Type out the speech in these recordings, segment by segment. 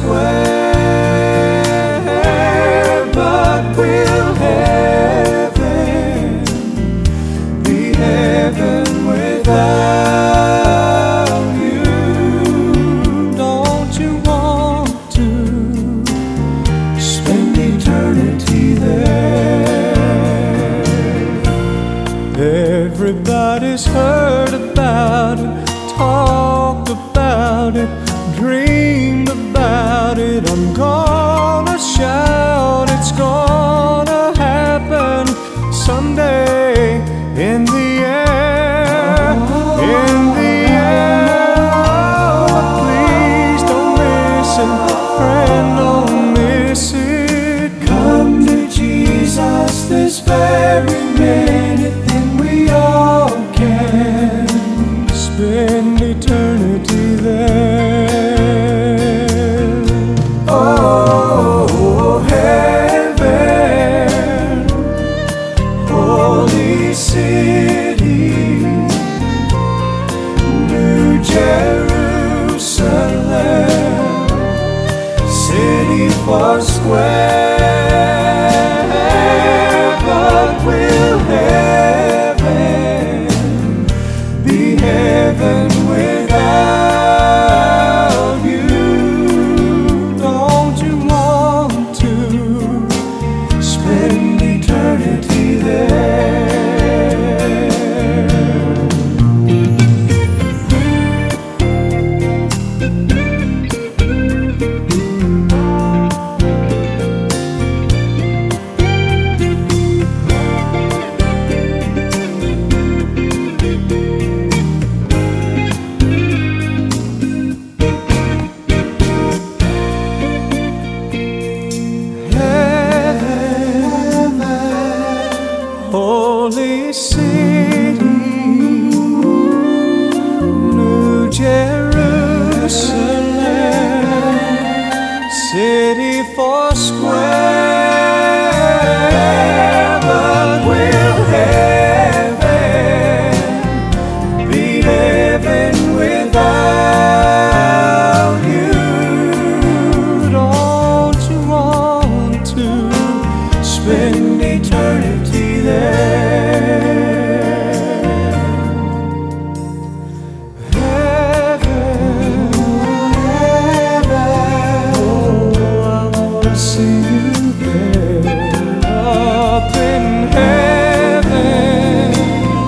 square, but will heaven be heaven without you? Don't you want to spend eternity there? Everybody's heard about it, talked about it, dreamed about it. I'm gonna shout, it's gonna happen someday in the air, in the air. But please don't miss it, friend, don't miss it. Come to Jesus this very minute, then we all can spend eternity there. Oh, heaven, holy city, New Jerusalem, city four square, but will heaven be heaven without you? Don't you want to spend eternity there? Holy city, New Jerusalem, city four square, but will heaven be heaven without you? Don't you want to spend eternity there? Heaven, oh, I wanna see you there, up in heaven.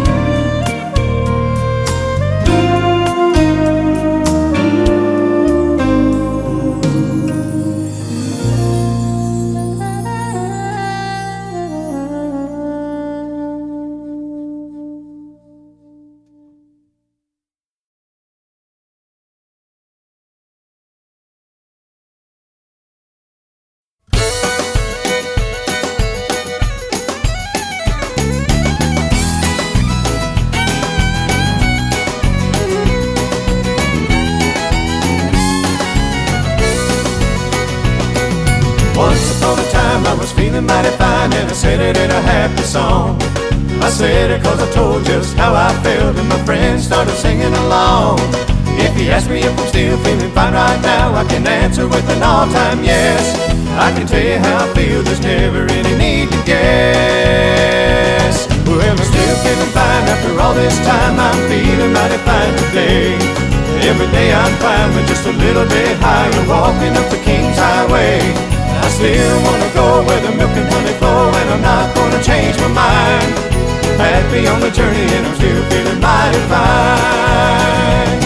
Once upon a time I was feeling mighty fine, and I said it in a happy song. I said it 'cause I told just how I felt, and my friends started singing along. If you ask me if I'm still feeling fine right now, I can answer with an all-time yes. I can tell you how I feel, there's never any need to guess. Well, I'm still feeling fine after all this time. I'm feeling mighty fine today. Every day I'm climbing just a little bit higher, walking up the King's Highway. I still wanna go where the milk and honey flow, and I'm not gonna change my mind. Happy on the journey, and I'm still feeling mighty fine.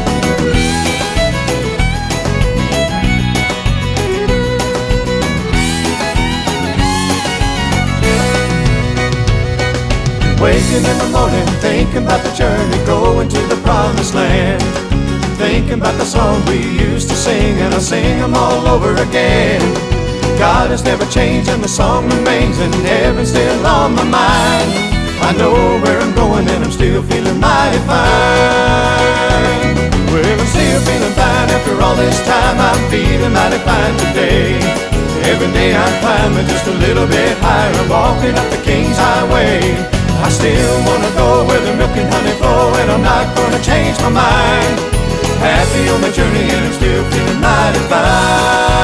Waking in the morning, thinking about the journey, going to the promised land. Thinking about the song we used to sing, and I'll sing them all over again. God has never changed, and the song remains, and heaven's still on my mind. I know where I'm going, and I'm still feeling mighty fine. Well, I'm still feeling fine after all this time. I'm feeling mighty fine today. Every day I'm climbing just a little bit higher. I'm walking up the King's Highway. I still wanna go where the milk and honey flow, and I'm not gonna change my mind. Happy on my journey, and I'm still feeling mighty fine.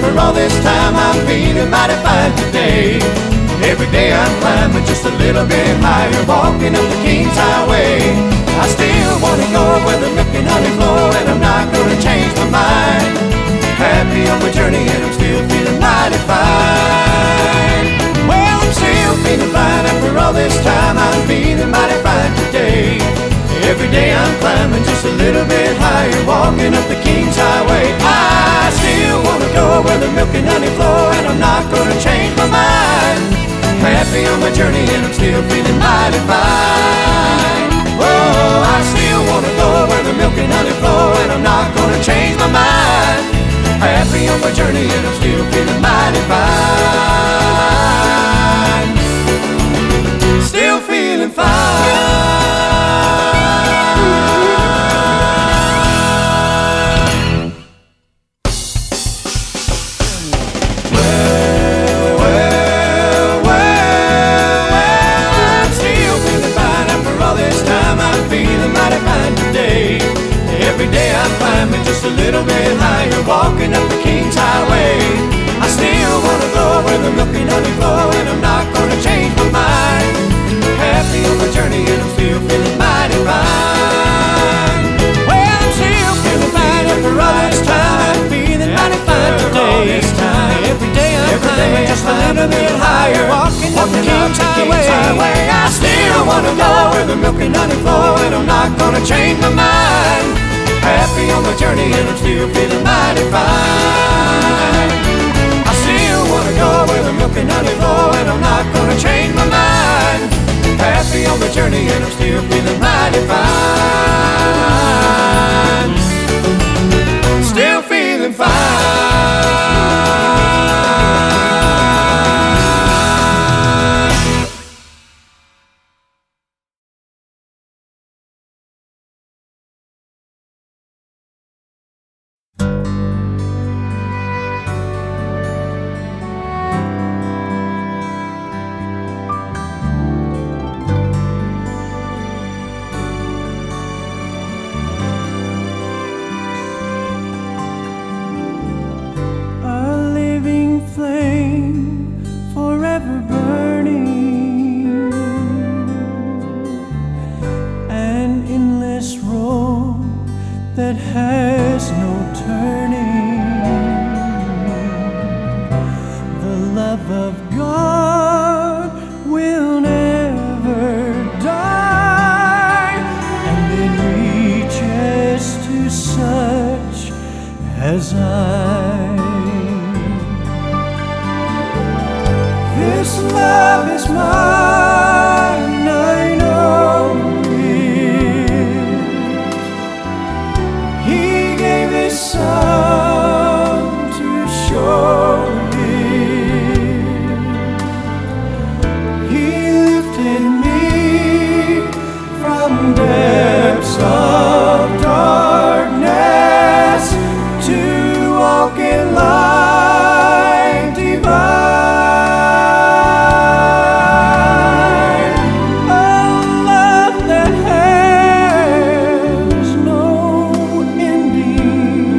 after all this time, I'm feeling mighty fine today. Every day I'm climbing just a little bit higher, walking up the King's Highway. I still want to go where the milk and honey flow, and I'm not going to change my mind. Happy on my journey, and I'm still feeling mighty fine. Well, I'm still feeling fine after all this time, I'm feeling mighty fine today. Every day I'm climbing just a little bit higher, walking up the King's Highway. I still want to go where the milk and honey flow, and I'm not going to change my mind. Happy on my journey, and I'm still feeling mighty fine. Oh, I still want to go where the milk and honey flow, and I'm not going to change my mind. Happy on my journey, and I'm still feeling mighty fine. Still feeling fine. Every day I'm climbing just a little bit higher, walking up the King's Highway. I still want to go where the milk and honey flow, and I'm not going to change my mind. Happy on my journey, and I'm still feeling mighty fine. Well, I'm still feeling fine after all this time, I'm feeling mighty fine today. Every day I'm climbing just a little bit higher, walking up the King's Highway. I still want to go where the milk and honey flow, and I'm not going to change my mind. Happy on my journey, and I'm still feeling mighty fine. I still want to go where the milk and honey flow, and I'm not going to change my mind. Happy on my journey, and I'm still feeling mighty fine. Still feeling fine. That has no turning. The love of God will never die, and it reaches to such as I. This love is mine, I know. Son to show it. He lifted me from depths of darkness to walk in light divine. A love that has no ending.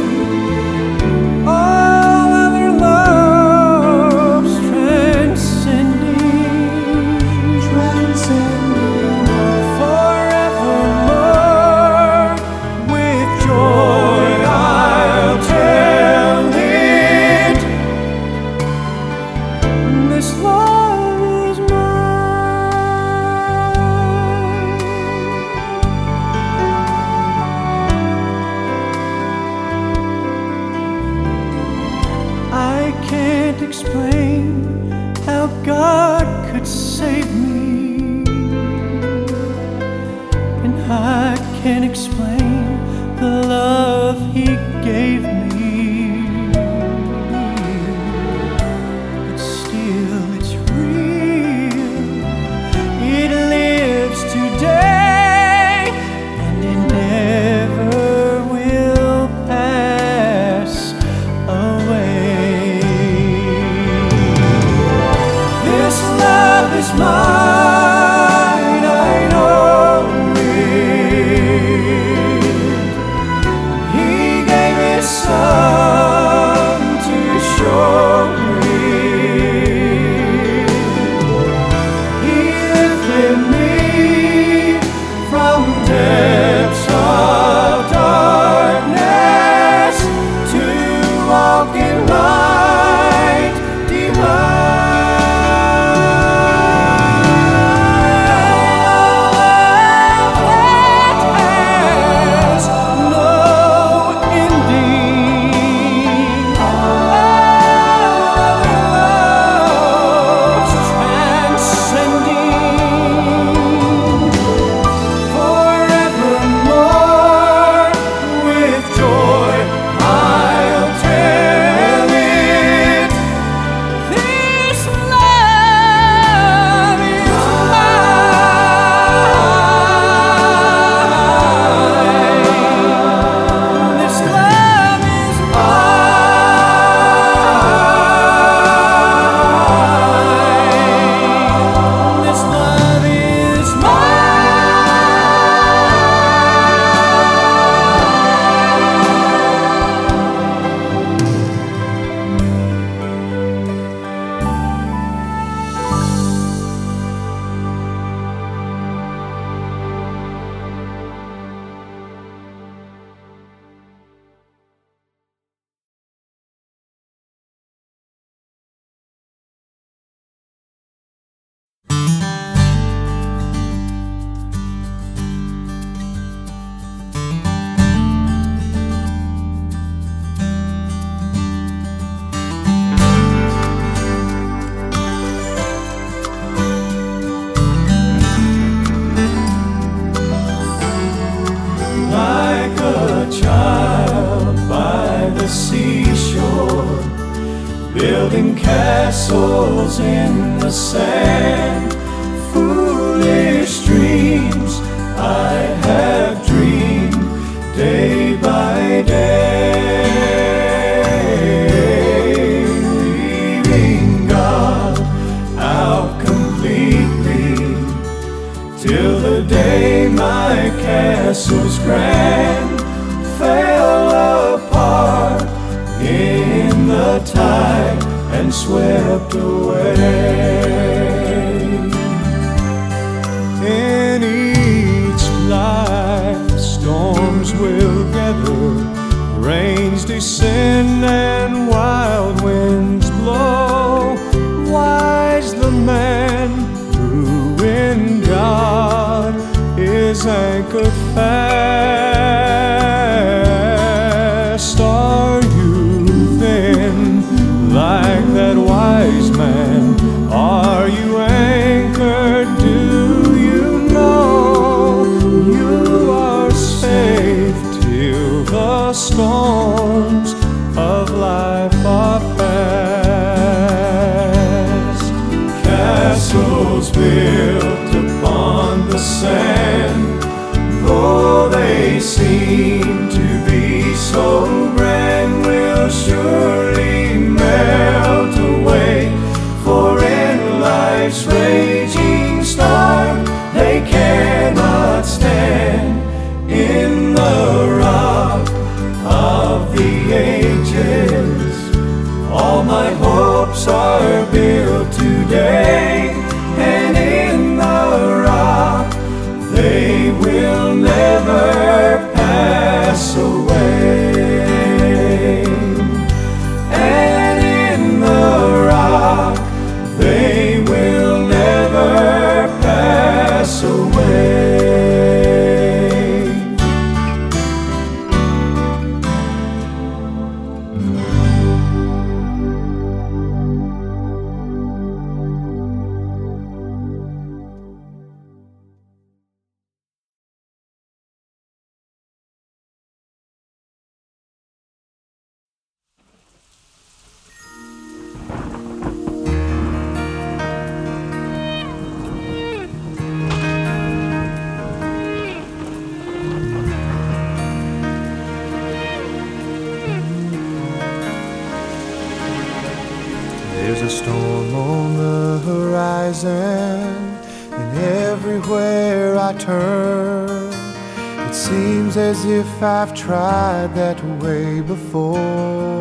Explain how God could save me, and I can't explain the love He gave me. But still it's real, it lives today, and it never will pass away. This love is mine, I know it. He gave His Son like a child by the seashore, building castles in the sand. Foolish dreams I have dreamed day by day, leaving God out completely, till the day my castle's grand fell apart in the tide and swept away. In each life storms will gather, rains descend and wild winds blow. Wise the man who in God is anchored fast. Are you then like that wise man? Are you anchored? Do you know you are safe till the storms of life are past? Castles built upon the sand, though they seem to be so grand, will surely melt away. For in life's raging storm they cannot stand. In the rock of the ages all my hopes are built today, and in the rock they will never pass away. And in the rock they will never pass away. There's a storm on the horizon, and everywhere I turn, it seems as if I've tried that way before.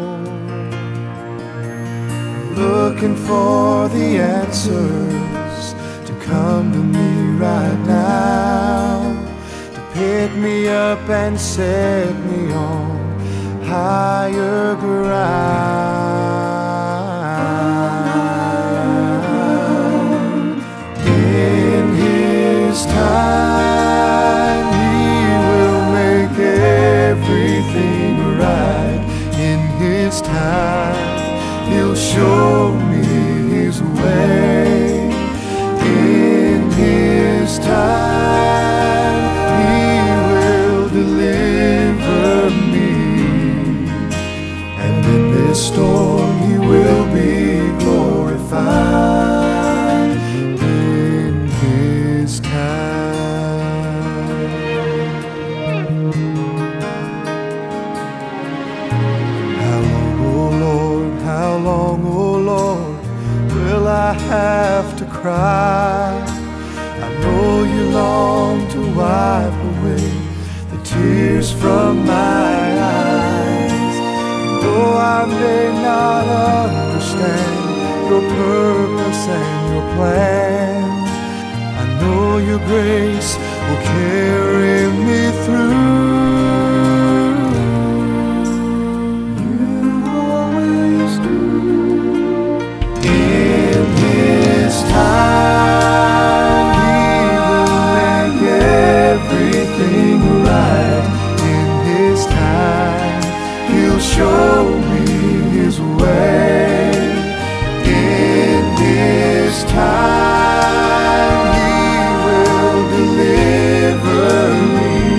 Looking for the answers to come to me right now, to pick me up and set me on higher ground. In His time, He will make everything right. In His time, He'll show me His way. In His time, He will deliver me, and in this storm He will be glorified. In His time. How long, oh Lord, how long, oh Lord, will I have to cry? I know you long to wipe away the tears from my eyes. Though I may not understand your purpose and your plan, I know your grace will carry me through. You always do. In His time, He will make everything right. In His time, He'll show me His way. In His time, He will deliver me,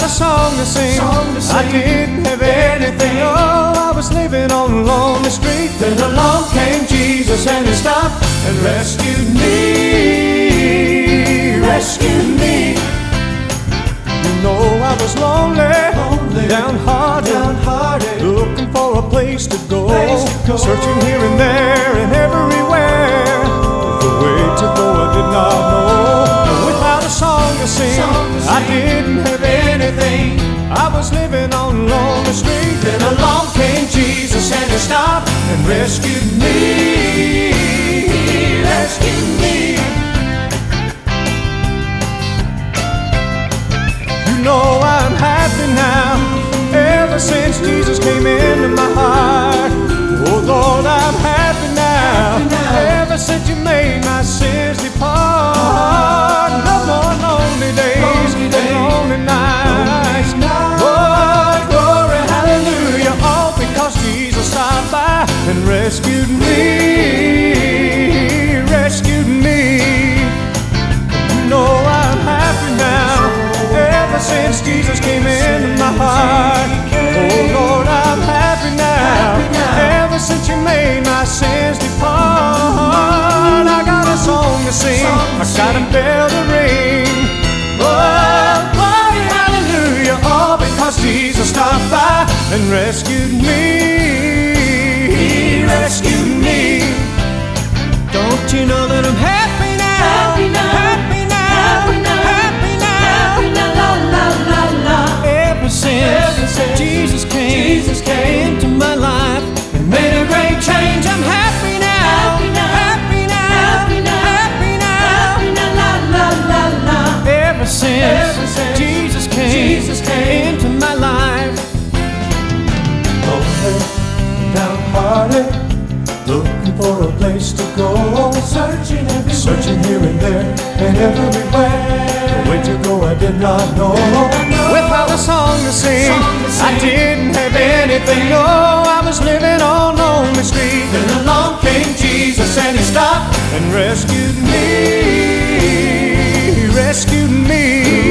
a song to sing. I didn't have anything. Oh, I was living on a lonely street. Then along came Jesus and he stopped and rescued me. Rescued me. You know I was lonely, downhearted, looking for a place to go, searching here and there and everywhere. The way to go I did not know. Without a song to sing, I didn't have anything. I was living on a lonely street. Then along came Jesus and he stopped and rescued me. Rescued me. You know I'm happy now, ever since Jesus came into my heart. Oh Lord, I'm happy now, ever since you made my sins depart. No more lonely days, lonely nights. Oh, glory, hallelujah, all because Jesus stopped by and rescued me, rescued me. You know I'm happy now, ever since Jesus came into my heart. Oh Lord, I'm happy now, ever since you made my sins depart. I got a song to sing, I got a bell to ring. Oh, glory, hallelujah, all because Jesus stopped by and rescued me. He rescued me. Don't you know that I'm happy now? Happy now, happy now, happy now, happy now, happy now, la la la la. Ever since Jesus came into my life and made a great change, I'm happy now, happy now, happy now, happy now, happy now, happy now, la la la la. Ever since Jesus came into my life. Lonely, downhearted, looking for a place to go, searching here and there and everywhere. The way to go I did not know. Without a song to sing, I didn't have anything. No, I was living on lonely street. Then along came Jesus and he stopped and rescued me, rescued me.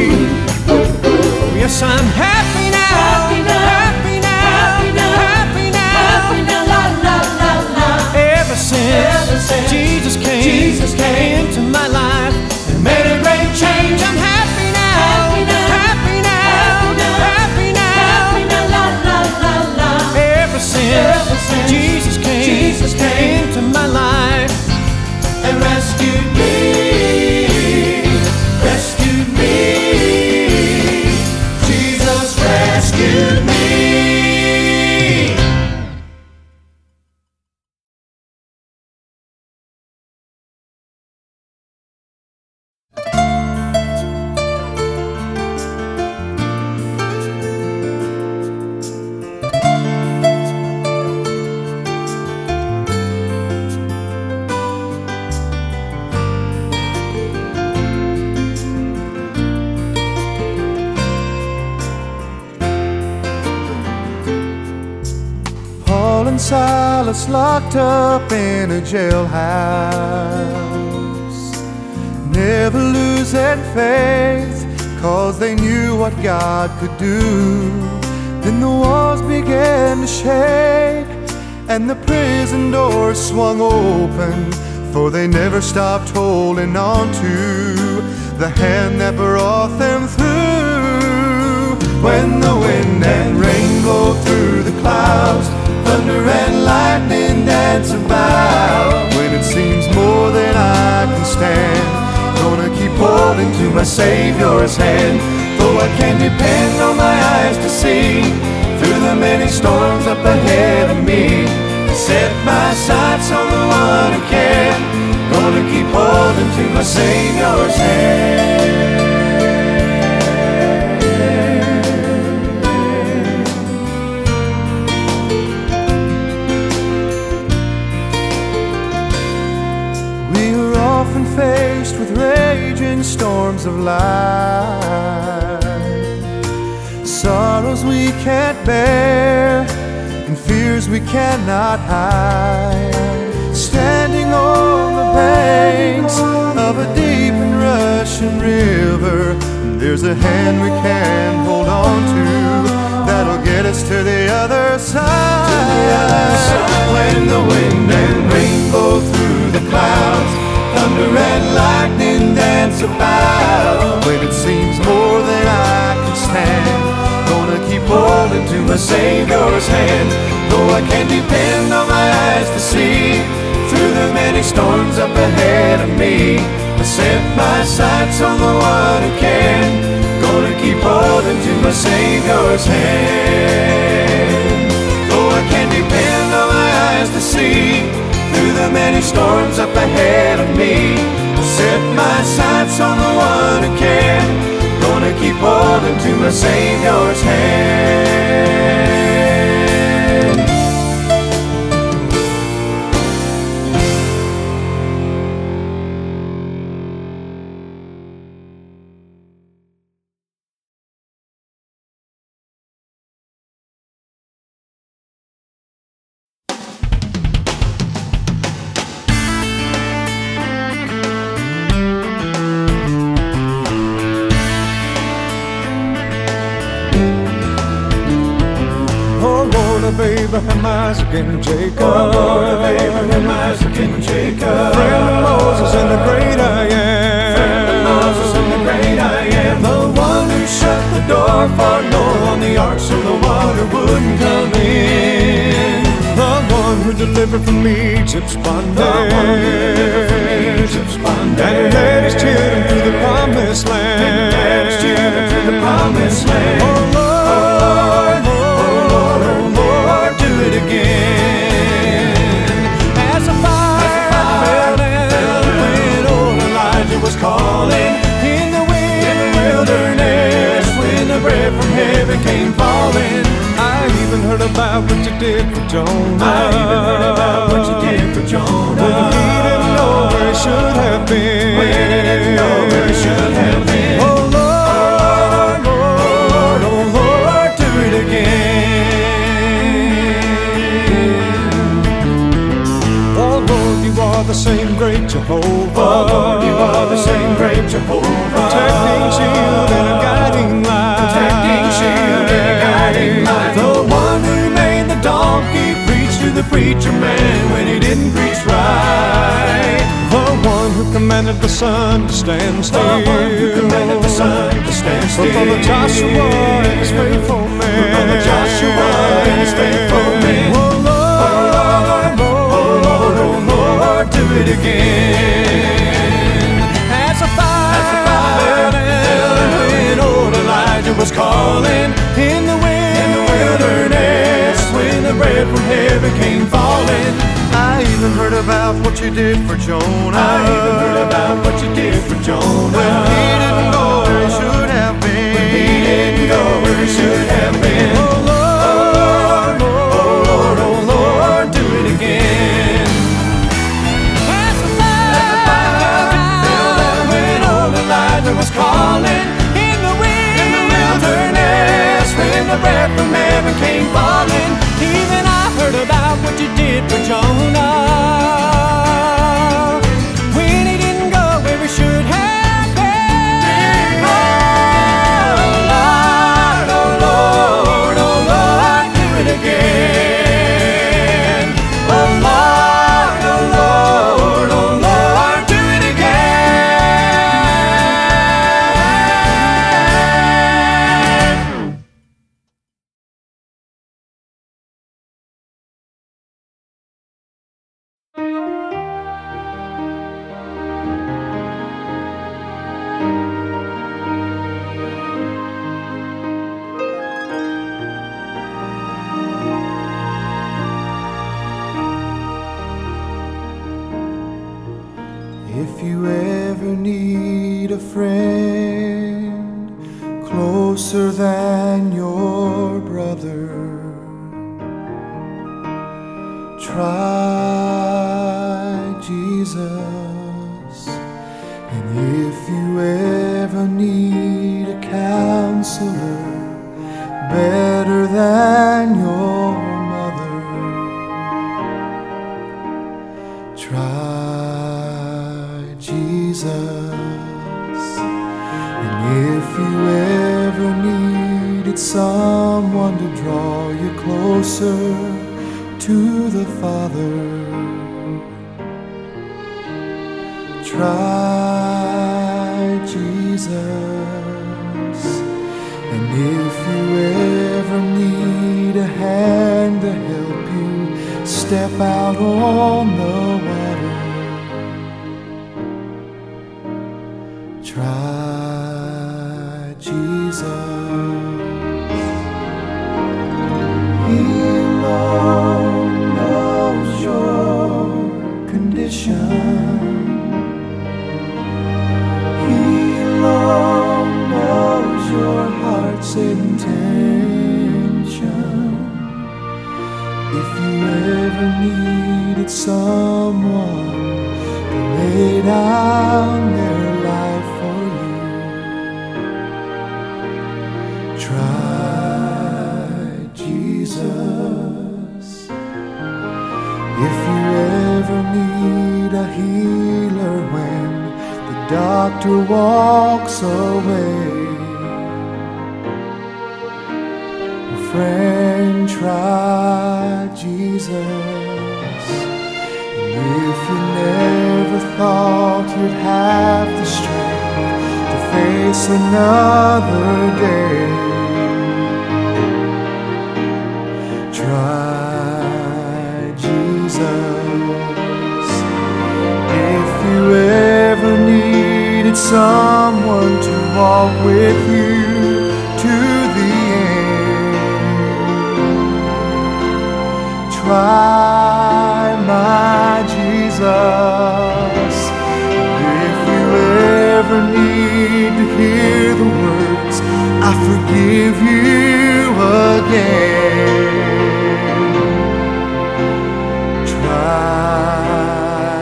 Yes, I'm happy now, happy now, happy now, happy now, happy now, happy now, la la la la. Ever since Jesus came into my life and made a great change, I'm happy now, happy now, happy now, happy now, happy now, la la la la. Ever since Jesus came into my life and rescued me, rescued me. Jesus rescued me. Paul and Silas locked up in a jailhouse, never losing faith, 'cause they knew what God could do. Then the walls began to shake and the prison doors swung open, for they never stopped holding on to the hand that brought them through. When the wind and rain blow through the clouds, thunder and lightning dance about, when it seems more than I can stand, gonna keep holding to my Savior's hand. Though I can't depend on my eyes to see through the many storms up ahead of me, set my sights on the one who can, gonna keep holding to my Savior's hand. Faced with raging storms of life, sorrows we can't bear and fears we cannot hide, standing on the banks of a deep and rushing river, there's there's a hand we can hold on to that'll get us to the other side. When the wind and rain blow through the clouds, thunder and lightning dance about. When it seems more than I can stand, gonna keep holding to my Savior's hand. Though I can't depend on my eyes to see through the many storms up ahead of me, I set my sights on the one who can. Gonna keep holding to my Savior's hand. Though I can't depend on my eyes to see through the many storms up ahead of me, I set my sights on the one who can. Gonna keep holding to my Savior's hand. Abraham, Isaac, and Jacob. Oh, Lord of Abraham, Isaac, and Jacob. Friend of Moses and the great I am. Friend of Moses and the great I am. The one who shut the door for Noah on the ark so the water wouldn't come in. The one who delivered from Egypt's bondage. The one who delivered from Egypt's bondage. And led his children to the promised land. And led his children to the promised land. Oh, Lord, again. As a fire fell down when old Elijah was calling in the wilderness, when the bread from heaven came falling. I even heard about what you did for Jonah. I even heard about what you did for Jonah. When he didn't know where he should have been. When he didn't know where he should have been. Oh Lord, Lord, oh Lord, do it again. You are the same great Jehovah. Oh Lord, you are the same great Jehovah. Protecting shield and a guiding light. Protecting shield and a guiding light. The one who made the donkey preach to the preacher man when he didn't preach right. The one who commanded the sun to stand still. The one who commanded the sun to stand still. From the Joshua and his faithful men. From the Joshua and his faithful men. Do it again. As a fire fell down when old Elijah was calling in the wilderness, when the bread from heaven came falling. I even heard about what you did for Jonah. I even heard about what you did for Jonah. When he didn't go where he should have been. When he didn't go where he should have been. Oh Lord, oh Lord, oh Lord, do it again. Was calling in the wilderness, when the bread from heaven came falling. Even I heard about what you did for Jonah, when he didn't go where he should have been. Oh Lord, oh Lord, oh Lord, do it again. Oh Lord, oh Lord, oh Lord, do it again. If you ever need a friend closer than your brother, try Jesus. And if you ever need a counselor better than your mother, try Jesus. And if you closer to the Father. Try Jesus, and if you ever need a hand to help you step out on the water, try Jesus. He alone knows your condition. He alone knows your heart's intention. If you ever needed someone to lay down their life for you, try Jesus. If you ever need a healer when the doctor walks away, friend, try Jesus. And if you never thought you'd have the strength to face another day, try Jesus. If you ever needed someone to walk with you to the end, try my Jesus. If you ever need to hear the words, I forgive you again, try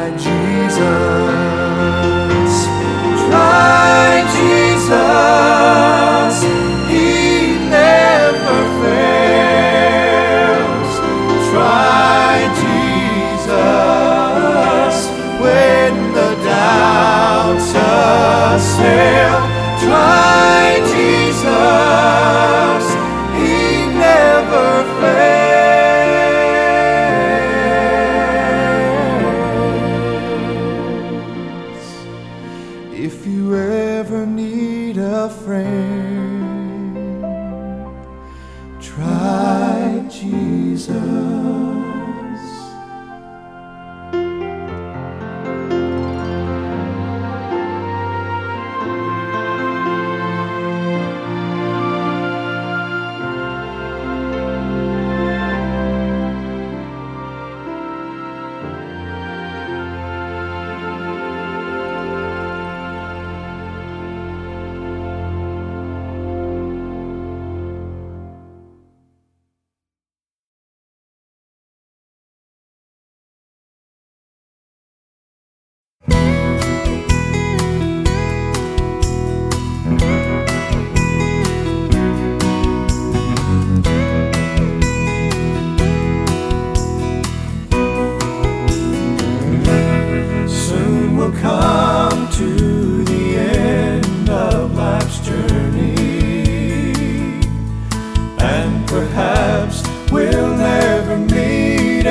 Jesus. Try Jesus. He never fails. Try Jesus when the doubts assail. Try Jesus. He never fails. If you ever need a friend, try Jesus. Come to the end of life's journey, and perhaps we'll never meet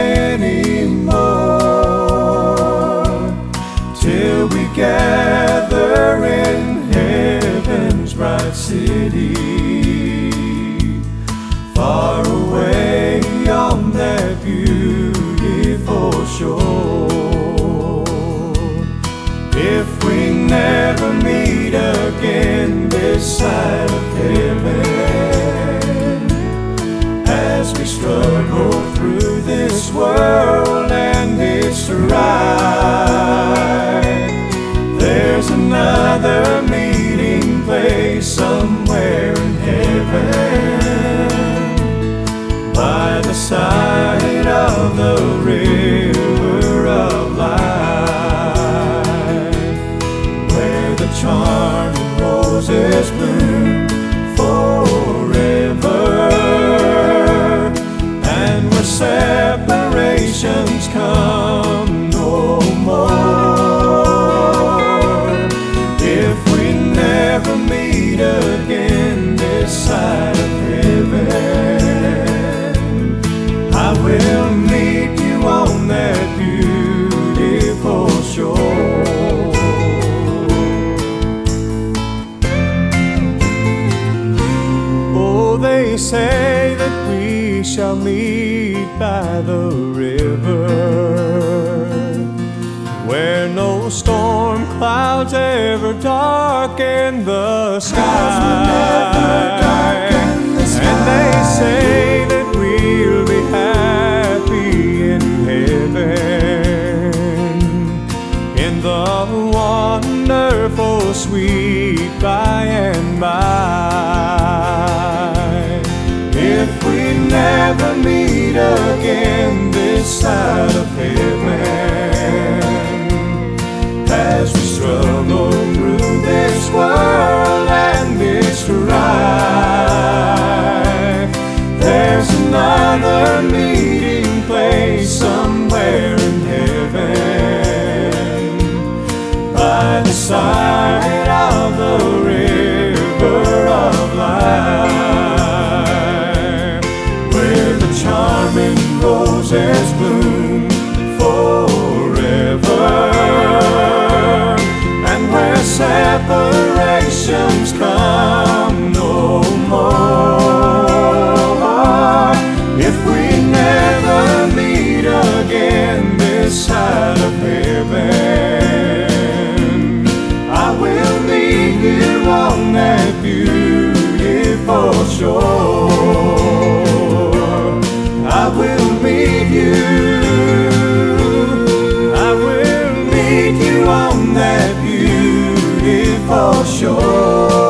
anymore, till we gather in heaven's bright city, far away on that beautiful shore. If we never meet again this side of heaven, as we struggle through this world and its strife, there's another meeting place somewhere in heaven, by the side of the river of life, the charming roses bloom forever, and where separations come no more. If we never meet again this side of heaven, by the river, where no storm clouds ever darken the sky. And they say that we'll be happy in heaven, in the wonderful sweet by and by. If we never meet again this side of heaven, as we struggle through this world and this strife, there's another meeting place somewhere in heaven, by the side of the river of life, where the charming roses bloom forever, and where separations come no more. If we never meet again this side of heaven, I will meet you on that beautiful shore. I will meet you, I will meet you on that beautiful shore.